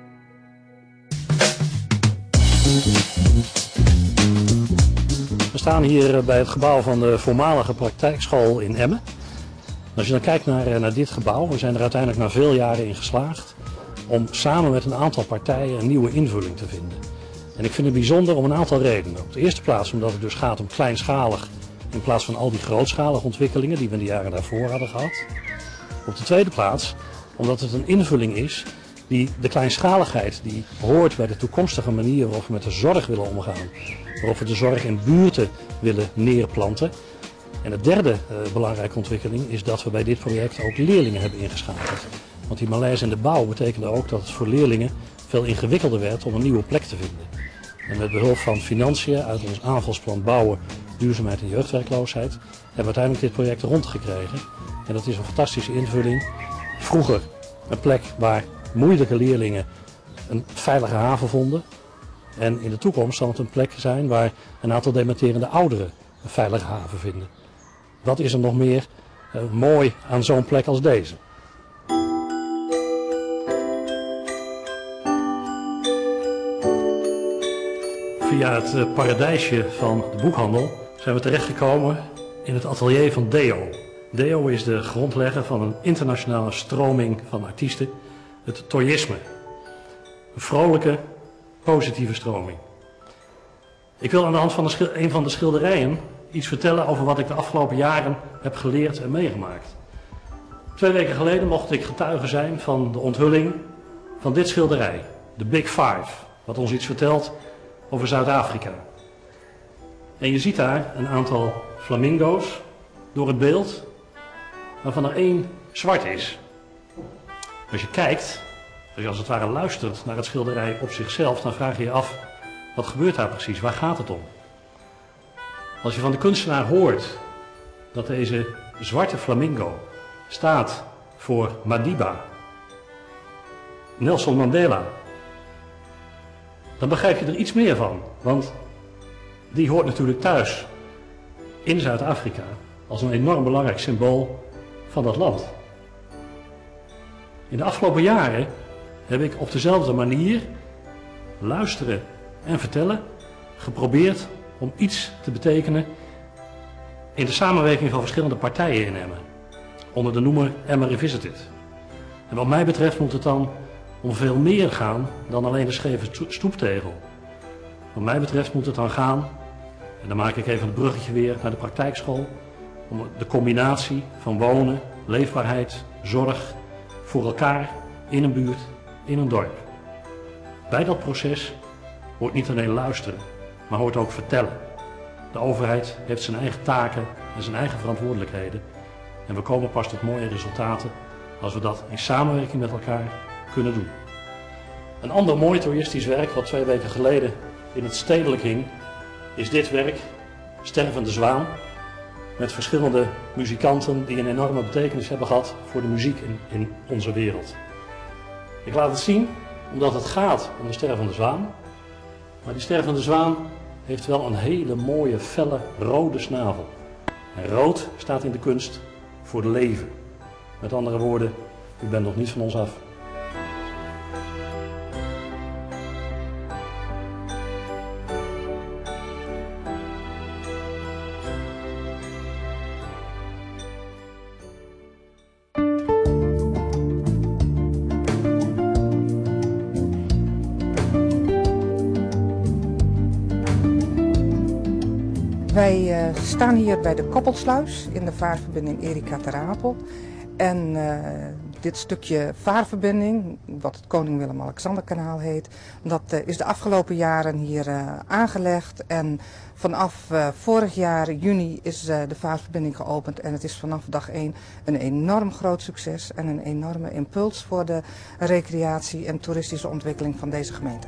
We staan hier bij het gebouw van de voormalige praktijkschool in Emmen. Als je dan kijkt naar, naar dit gebouw, we zijn er uiteindelijk na veel jaren in geslaagd om samen met een aantal partijen een nieuwe invulling te vinden. En ik vind het bijzonder om een aantal redenen. Op de eerste plaats omdat het dus gaat om kleinschalig in plaats van al die grootschalige ontwikkelingen die we in de jaren daarvoor hadden gehad. Op de tweede plaats omdat het een invulling is die de kleinschaligheid die hoort bij de toekomstige manier waarop we met de zorg willen omgaan. Waarop we de zorg in buurten willen neerplanten. En de derde uh, belangrijke ontwikkeling is dat we bij dit project ook leerlingen hebben ingeschakeld. Want die malaise in de bouw betekende ook dat het voor leerlingen veel ingewikkelder werd om een nieuwe plek te vinden. En met behulp van financiën uit ons aanvalsplan bouwen, duurzaamheid en jeugdwerkloosheid hebben we uiteindelijk dit project rondgekregen. En dat is een fantastische invulling. Vroeger een plek waar moeilijke leerlingen een veilige haven vonden. En in de toekomst zal het een plek zijn waar een aantal dementerende ouderen een veilige haven vinden. Wat is er nog meer uh, mooi aan zo'n plek als deze? Via het uh, paradijsje van de boekhandel zijn we terechtgekomen in het atelier van Deo. Deo is de grondlegger van een internationale stroming van artiesten, het Toyisme. Een vrolijke, positieve stroming. Ik wil aan de hand van de een van de schilderijen iets vertellen over wat ik de afgelopen jaren heb geleerd en meegemaakt. Twee weken geleden mocht ik getuige zijn van de onthulling van dit schilderij, de Big Five, wat ons iets vertelt over Zuid-Afrika. En je ziet daar een aantal flamingo's door het beeld, waarvan er één zwart is. Als je kijkt, als je als het ware luistert naar het schilderij op zichzelf, dan vraag je je af, wat gebeurt daar precies? Waar gaat het om? Als je van de kunstenaar hoort dat deze zwarte flamingo staat voor Madiba, Nelson Mandela, dan begrijp je er iets meer van. Want die hoort natuurlijk thuis in Zuid-Afrika als een enorm belangrijk symbool van dat land. In de afgelopen jaren heb ik op dezelfde manier luisteren en vertellen geprobeerd om iets te betekenen in de samenwerking van verschillende partijen in Emmen, onder de noemer Emmen Revisited. En wat mij betreft moet het dan om veel meer gaan dan alleen de scheve stoeptegel. Wat mij betreft moet het dan gaan, en dan maak ik even het bruggetje weer naar de praktijkschool, om de combinatie van wonen, leefbaarheid, zorg voor elkaar in een buurt, in een dorp. Bij dat proces hoort niet alleen luisteren, maar hoort ook vertellen. De overheid heeft zijn eigen taken en zijn eigen verantwoordelijkheden. En we komen pas tot mooie resultaten als we dat in samenwerking met elkaar kunnen doen. Een ander mooi toeristisch werk wat twee weken geleden in het stedelijk hing, is dit werk, Stervende Zwaan, met verschillende muzikanten die een enorme betekenis hebben gehad voor de muziek in, in onze wereld. Ik laat het zien omdat het gaat om de stervende zwaan, maar die stervende zwaan heeft wel een hele mooie, felle, rode snavel. En rood staat in de kunst voor leven. Met andere woorden, u bent nog niet van ons af. Wij uh, staan hier bij de Koppelsluis in de vaarverbinding Erika ter Apel. En uh, dit stukje vaarverbinding, wat het Koning Willem-Alexander-kanaal heet, dat uh, is de afgelopen jaren hier uh, aangelegd. En vanaf uh, vorig jaar, juni, is uh, de vaarverbinding geopend. En het is vanaf dag één een enorm groot succes en een enorme impuls voor de recreatie en toeristische ontwikkeling van deze gemeente.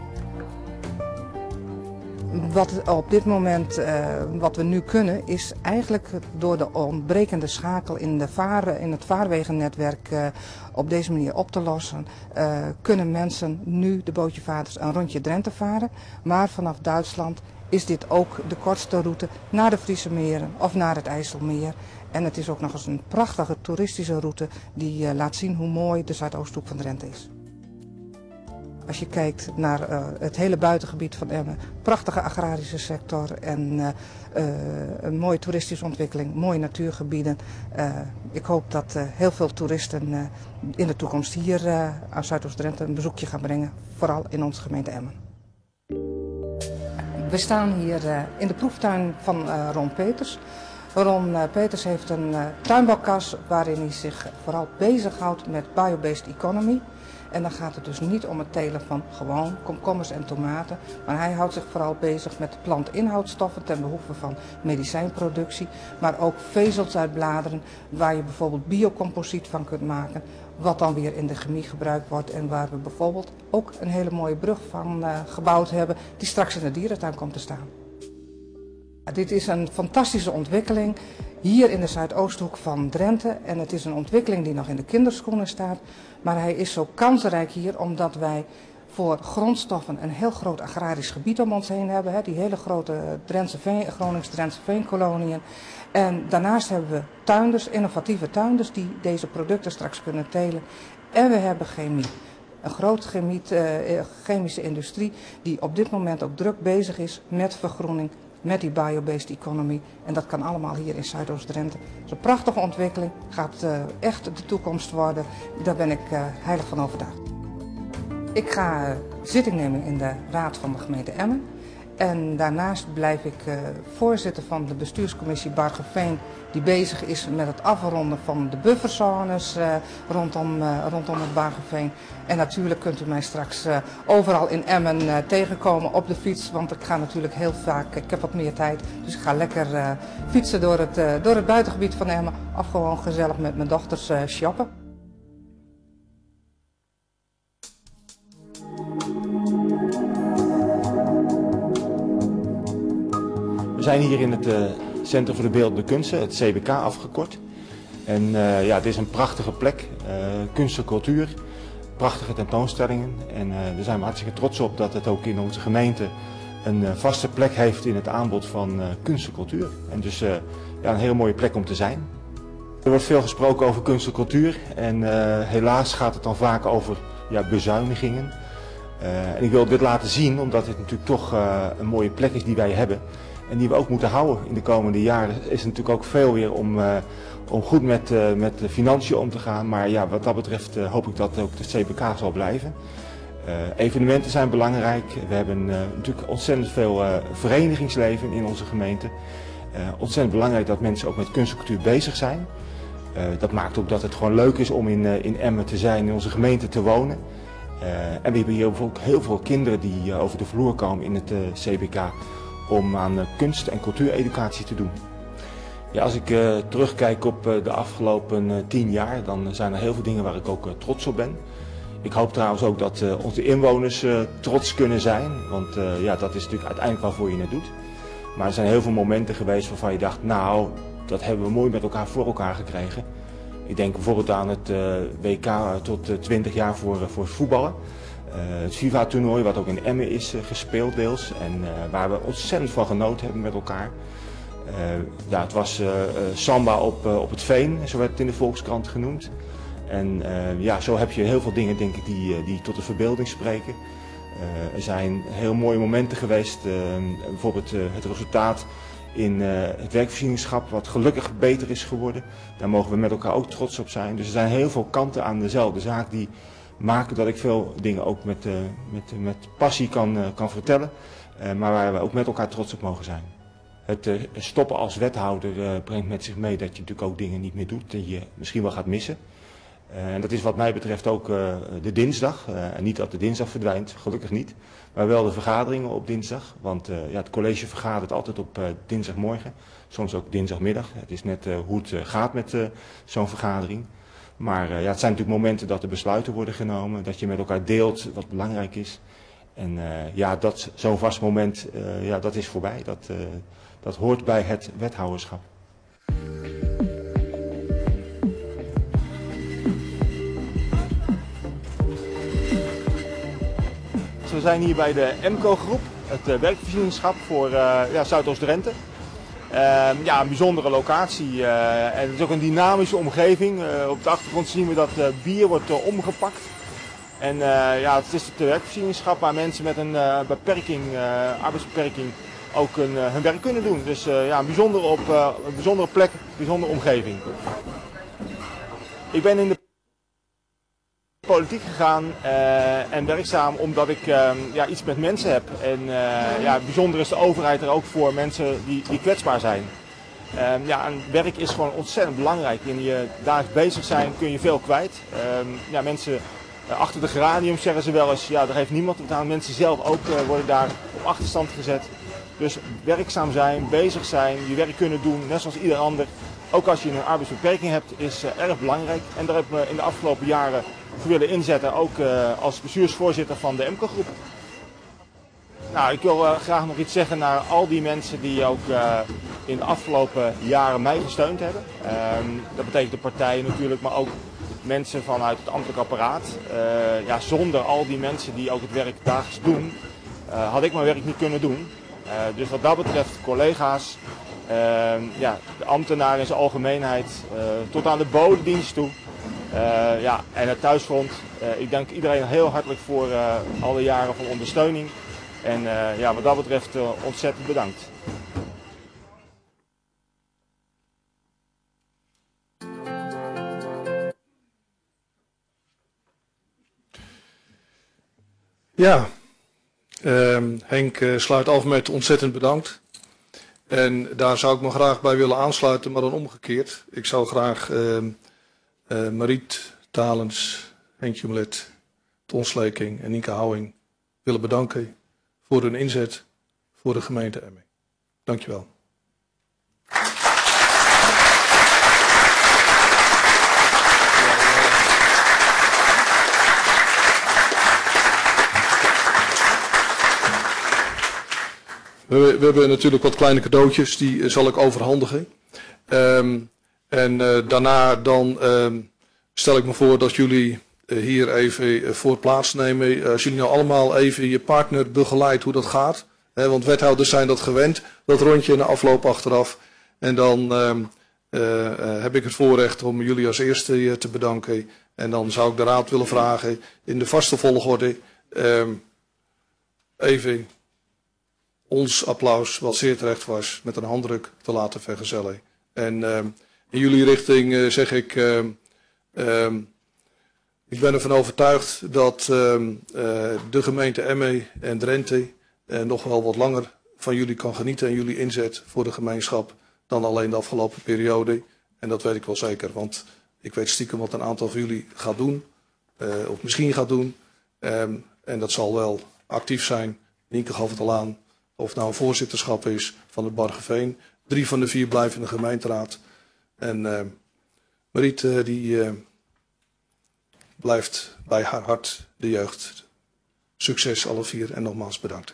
Wat op dit moment, uh, wat we nu kunnen, is eigenlijk door de ontbrekende schakel in, de vaar, in het vaarwegennetwerk uh, op deze manier op te lossen. Uh, kunnen mensen nu de bootjevaders een rondje Drenthe varen, maar vanaf Duitsland is dit ook de kortste route naar de Friese meren of naar het IJsselmeer. En het is ook nog eens een prachtige toeristische route die uh, laat zien hoe mooi de Zuidoosthoek van Drenthe is. Als je kijkt naar uh, het hele buitengebied van Emmen, prachtige agrarische sector en uh, uh, een mooie toeristische ontwikkeling, mooie natuurgebieden. Uh, ik hoop dat uh, heel veel toeristen uh, in de toekomst hier uh, aan Zuidoost-Drenthe een bezoekje gaan brengen, vooral in onze gemeente Emmen. We staan hier uh, in de proeftuin van uh, Ron Peters. Ron uh, Peters heeft een uh, tuinbouwkas waarin hij zich vooral bezighoudt met biobased economy. En dan gaat het dus niet om het telen van gewoon komkommers en tomaten. Maar hij houdt zich vooral bezig met plantinhoudstoffen ten behoeve van medicijnproductie. Maar ook vezels uit bladeren waar je bijvoorbeeld biocomposiet van kunt maken. Wat dan weer in de chemie gebruikt wordt. En waar we bijvoorbeeld ook een hele mooie brug van uh, gebouwd hebben die straks in de dierentuin komt te staan. Dit is een fantastische ontwikkeling hier in de Zuidoosthoek van Drenthe. En het is een ontwikkeling die nog in de kinderschoenen staat. Maar hij is zo kansrijk hier omdat wij voor grondstoffen een heel groot agrarisch gebied om ons heen hebben. Hè, die hele grote Drentse veen, Gronings-Drentse veenkoloniën. En daarnaast hebben we tuinders, innovatieve tuinders die deze producten straks kunnen telen. En we hebben chemie. Een grote chemie, uh, chemische industrie die op dit moment ook druk bezig is met vergroening, met die biobased economy. En dat kan allemaal hier in Zuidoost-Drenthe. Het is een prachtige ontwikkeling, gaat uh, echt de toekomst worden. Daar ben ik uh, heilig van overtuigd. Ik ga uh, zitting nemen in de raad van de gemeente Emmen. En daarnaast blijf ik uh, voorzitter van de bestuurscommissie Bargeveen, die bezig is met het afronden van de bufferzones uh, rondom, uh, rondom het Bargeveen. En natuurlijk kunt u mij straks uh, overal in Emmen uh, tegenkomen op de fiets, want ik ga natuurlijk heel vaak, ik heb wat meer tijd, dus ik ga lekker uh, fietsen door het, uh, door het buitengebied van Emmen, of gewoon gezellig met mijn dochters uh, shoppen. We zijn hier in het uh, Centrum voor de Beeldende Kunsten, het C B K afgekort. En uh, ja, het is een prachtige plek, uh, kunst en cultuur, prachtige tentoonstellingen. En uh, daar zijn we hartstikke trots op dat het ook in onze gemeente een uh, vaste plek heeft in het aanbod van uh, kunst en cultuur. En dus uh, ja, een hele mooie plek om te zijn. Er wordt veel gesproken over kunst en cultuur en uh, helaas gaat het dan vaak over ja, bezuinigingen. Uh, en ik wil dit laten zien omdat het natuurlijk toch uh, een mooie plek is die wij hebben. En die we ook moeten houden in de komende jaren. Er is natuurlijk ook veel weer om, uh, om goed met, uh, met de financiën om te gaan. Maar ja, wat dat betreft uh, hoop ik dat ook de C B K zal blijven. Uh, evenementen zijn belangrijk. We hebben uh, natuurlijk ontzettend veel uh, verenigingsleven in onze gemeente. Uh, ontzettend belangrijk dat mensen ook met kunst en cultuur bezig zijn. Uh, dat maakt ook dat het gewoon leuk is om in, uh, in Emmen te zijn, in onze gemeente te wonen. Uh, en we hebben hier bijvoorbeeld heel veel kinderen die uh, over de vloer komen in het uh, C B K. Om aan uh, kunst- en cultuureducatie te doen. Ja, als ik uh, terugkijk op uh, de afgelopen uh, tien jaar, dan zijn er heel veel dingen waar ik ook uh, trots op ben. Ik hoop trouwens ook dat uh, onze inwoners uh, trots kunnen zijn, want uh, ja, dat is natuurlijk uiteindelijk waarvoor je het doet. Maar er zijn heel veel momenten geweest waarvan je dacht, nou, dat hebben we mooi met elkaar voor elkaar gekregen. Ik denk bijvoorbeeld aan het uh, W K uh, tot uh, twintig jaar voor, uh, voor voetballen. Uh, het FIFA-toernooi wat ook in Emmen is uh, gespeeld deels en uh, waar we ontzettend van genoten hebben met elkaar. Uh, ja, het was uh, uh, samba op, uh, op het veen, zo werd het in de Volkskrant genoemd. En uh, ja, zo heb je heel veel dingen denk ik die, uh, die tot de verbeelding spreken. Uh, er zijn heel mooie momenten geweest, uh, bijvoorbeeld uh, het resultaat in uh, het werkvoorzieningschap wat gelukkig beter is geworden. Daar mogen we met elkaar ook trots op zijn. Dus er zijn heel veel kanten aan dezelfde zaak die maken dat ik veel dingen ook met, uh, met, met passie kan, uh, kan vertellen, uh, maar waar we ook met elkaar trots op mogen zijn. Het uh, stoppen als wethouder uh, brengt met zich mee dat je natuurlijk ook dingen niet meer doet die je misschien wel gaat missen. Uh, en dat is wat mij betreft ook uh, de dinsdag. Uh, en niet dat de dinsdag verdwijnt, gelukkig niet, maar wel de vergaderingen op dinsdag. Want uh, ja, het college vergadert altijd op uh, dinsdagmorgen, soms ook dinsdagmiddag. Het is net uh, hoe het uh, gaat met uh, zo'n vergadering. Maar uh, ja, het zijn natuurlijk momenten dat er besluiten worden genomen, dat je met elkaar deelt wat belangrijk is. En uh, ja, dat, zo'n vast moment, uh, ja, dat is voorbij. Dat, uh, dat hoort bij het wethouderschap. We zijn hier bij de EMCO-groep, het uh, werkvoorzieningschap voor uh, ja, Zuidoost-Drenthe. Uh, ja, een bijzondere locatie uh, en het is ook een dynamische omgeving. Uh, op de achtergrond zien we dat uh, bier wordt uh, omgepakt. En uh, ja, het is het werkvoorzieningschap waar mensen met een uh, beperking, uh, arbeidsbeperking ook een, uh, hun werk kunnen doen. Dus uh, ja, een bijzondere, op, uh, een bijzondere plek, een bijzondere omgeving. Ik ben in de politiek gegaan uh, en werkzaam omdat ik uh, ja, iets met mensen heb. En uh, ja, bijzonder is de overheid er ook voor mensen die, die kwetsbaar zijn. Uh, ja, en werk is gewoon ontzettend belangrijk. In je dagelijks bezig zijn kun je veel kwijt. Uh, ja, mensen uh, achter de geranium zeggen ze wel eens, ja, daar heeft niemand het aan. Mensen zelf ook uh, worden daar op achterstand gezet. Dus werkzaam zijn, bezig zijn, je werk kunnen doen, net zoals ieder ander. Ook als je een arbeidsbeperking hebt, is uh, erg belangrijk. En daar hebben we in de afgelopen jaren voor willen inzetten, ook uh, als bestuursvoorzitter van de EMCO-groep. Nou, ik wil uh, graag nog iets zeggen naar al die mensen die ook uh, in de afgelopen jaren mij gesteund hebben. Uh, dat betekent de partijen natuurlijk, maar ook mensen vanuit het ambtelijk apparaat. Uh, ja, zonder al die mensen die ook het werk dagelijks doen, uh, had ik mijn werk niet kunnen doen. Uh, dus wat dat betreft collega's, uh, ja, de ambtenaren in zijn algemeenheid, uh, tot aan de bodemdienst toe. Uh, ja, en het thuisfront. Uh, ik dank iedereen heel hartelijk voor uh, alle jaren van ondersteuning. En uh, ja, wat dat betreft uh, ontzettend bedankt. Ja, uh, Henk uh, sluit af met ontzettend bedankt. En daar zou ik me graag bij willen aansluiten, maar dan omgekeerd. Ik zou graag uh, uh, Mariet Talens, Henk Jumelet, Ton Sleking en Nienke Houwing willen bedanken voor hun inzet voor de gemeente Emmen. Dankjewel. We, we hebben natuurlijk wat kleine cadeautjes, die uh, zal ik overhandigen. Um, en uh, daarna dan um, stel ik me voor dat jullie uh, hier even uh, voor plaatsnemen. Uh, als jullie nou allemaal even je partner begeleidt hoe dat gaat. Hè, want wethouders zijn dat gewend, dat rondje na afloop achteraf. En dan um, uh, uh, heb ik het voorrecht om jullie als eerste uh, te bedanken. En dan zou ik de raad willen vragen in de vaste volgorde um, even ons applaus, wat zeer terecht was, met een handdruk te laten vergezellen. En uh, in jullie richting uh, zeg ik, uh, uh, ik ben ervan overtuigd dat uh, uh, de gemeente Emmen en Drenthe uh, nog wel wat langer van jullie kan genieten en jullie inzet voor de gemeenschap dan alleen de afgelopen periode. En dat weet ik wel zeker, want ik weet stiekem wat een aantal van jullie gaat doen, uh, of misschien gaat doen. Um, en dat zal wel actief zijn. Nienke gaf het al aan. Of het nou een voorzitterschap is van het Bargeveen. Drie van de vier blijven in de gemeenteraad. En uh, Mariet uh, die uh, blijft bij haar hart de jeugd. Succes alle vier en nogmaals bedankt.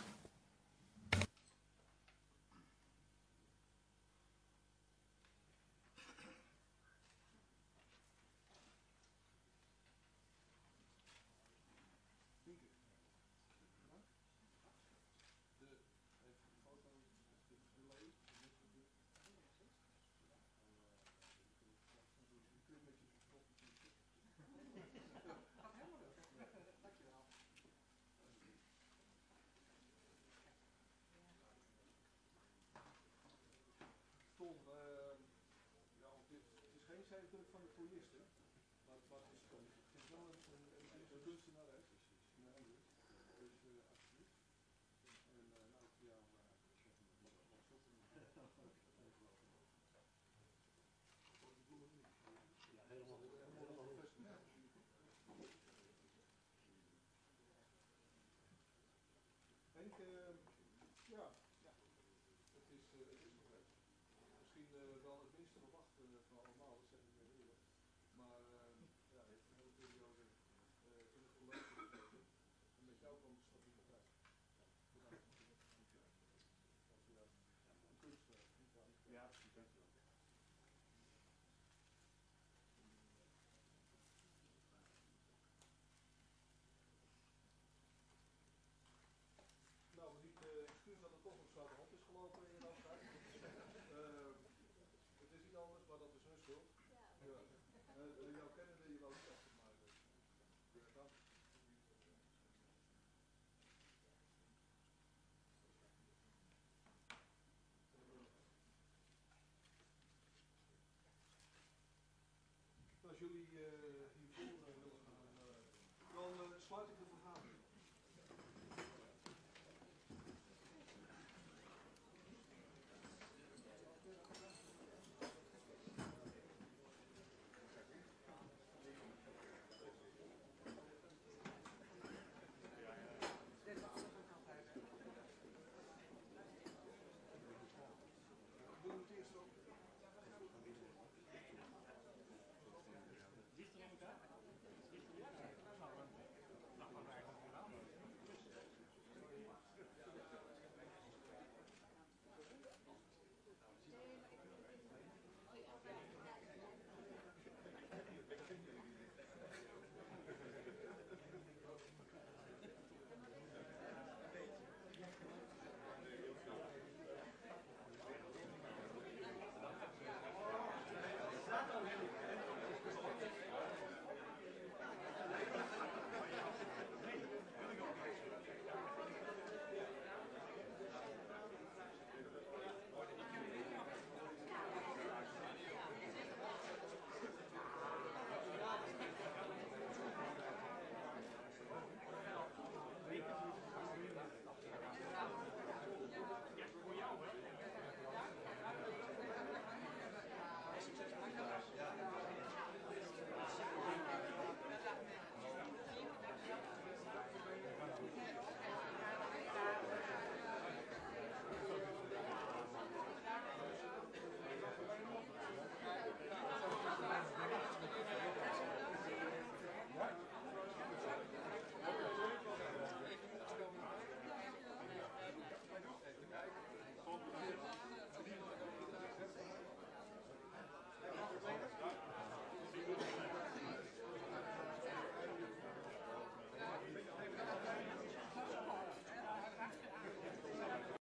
Als jullie uh,